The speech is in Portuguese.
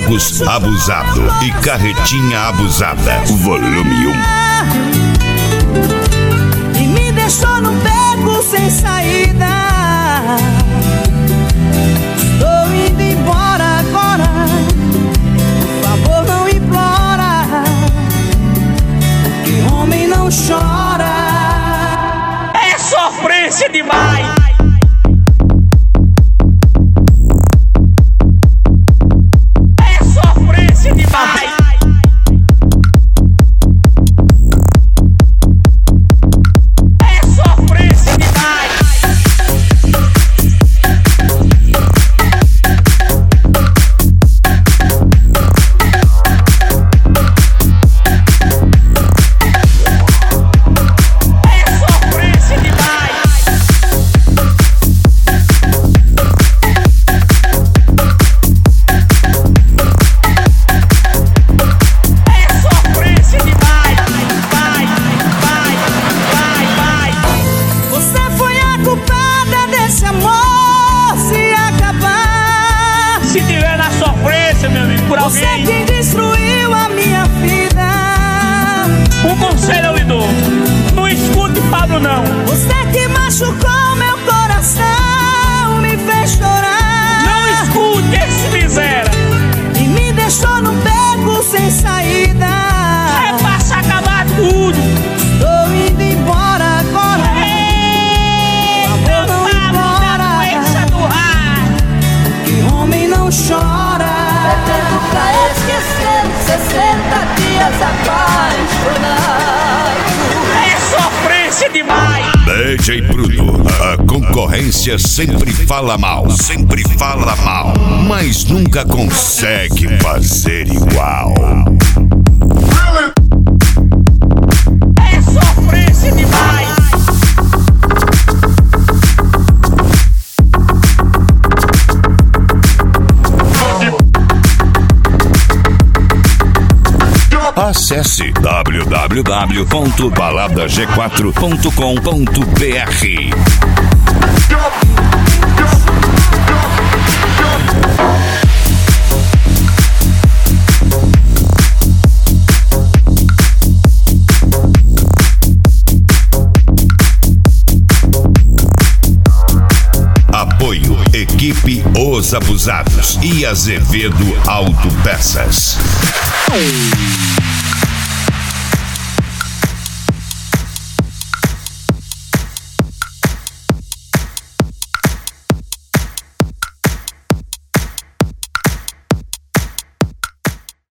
Domingos Abusado e Carretinha Abusada, volume 1. E me deixou num beco sem saída. Estou indo embora agora. Por favor, não implora, que homem não chora. É sofrência demais. Se tiver na sofrência, meu amigo, por alguém. Você que destruiu a minha vida. Um conselho eu lhe dou: não escute Pablo, não. Você que machucou meu coração, me fez chorar. Não escute esse miséria. E me deixou num beco sem saída. É pra se acabar tudo. Tô indo embora agora. Ei, meu Pablo, da doença do rádio. Que homem não chora. Bebendo pra esquecer 60 dias apaixonado. É sofrência demais. DJ Bruno, a concorrência sempre fala mal, mas nunca consegue fazer igual. É sofrência demais. Acesse www.baladag4.com.br. Apoio Equipe Os Abusados e Azevedo Autopeças.